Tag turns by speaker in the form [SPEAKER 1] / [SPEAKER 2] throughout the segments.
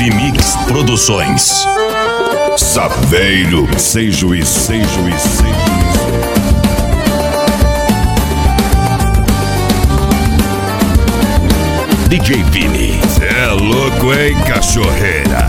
[SPEAKER 1] DJ Mix Produções. Saveiro, sem juízo, sem juízo, sem juízo. DJ Vini, cê é louco, hein, cachorreira?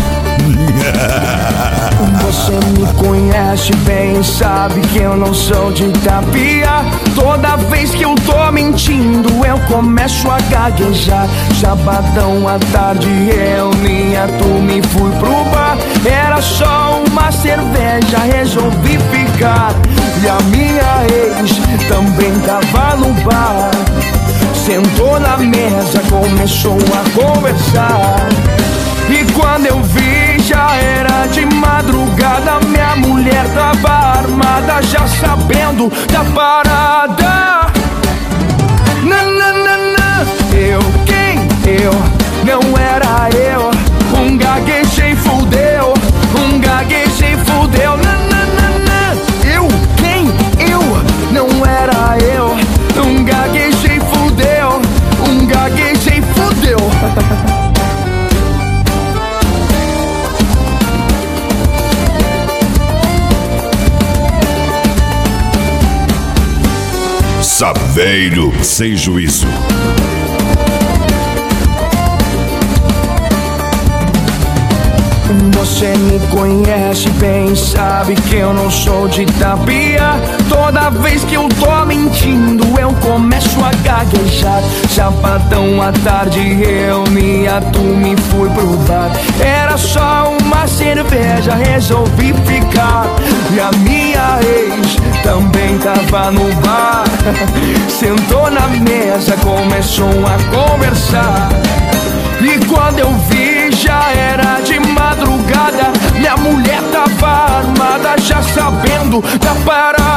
[SPEAKER 2] Você me conhece bem, sabe que eu não sou de tapia. Toda vez que eu tô mentindo, eu começo a gaguejar. Sabadão à tarde, eu, minha turma e fui pro bar. Era só uma cerveja, resolvi ficar. E a minha ex também tava no bar. Sentou na mesa, começou a conversar. E quando eu vi, já era de madrugada. Minha mulher tava armada, já sabendo da parada. Nananana, eu, quem? Eu, não era eu. Um gaguejei, fudeu. Um gaguejei, fudeu. Nananana, eu, quem? Eu, não era eu. Um gaguejei, fudeu. Um gaguejei, fudeu.
[SPEAKER 1] Saveiro, sem juízo.
[SPEAKER 2] Você me conhece bem, sabe que eu não sou de tapia. Toda vez que eu tô mentindo, eu começo a gaguejar. Sabadão à tarde, eu, minha turma e fui pro bar. Era só uma cerveja, resolvi ficar. E a minha ex também tava no bar. Sentou na mesa, começou a conversar. E quando eu vi, já era de madrugada. Minha mulher tava armada, já sabendo da parada.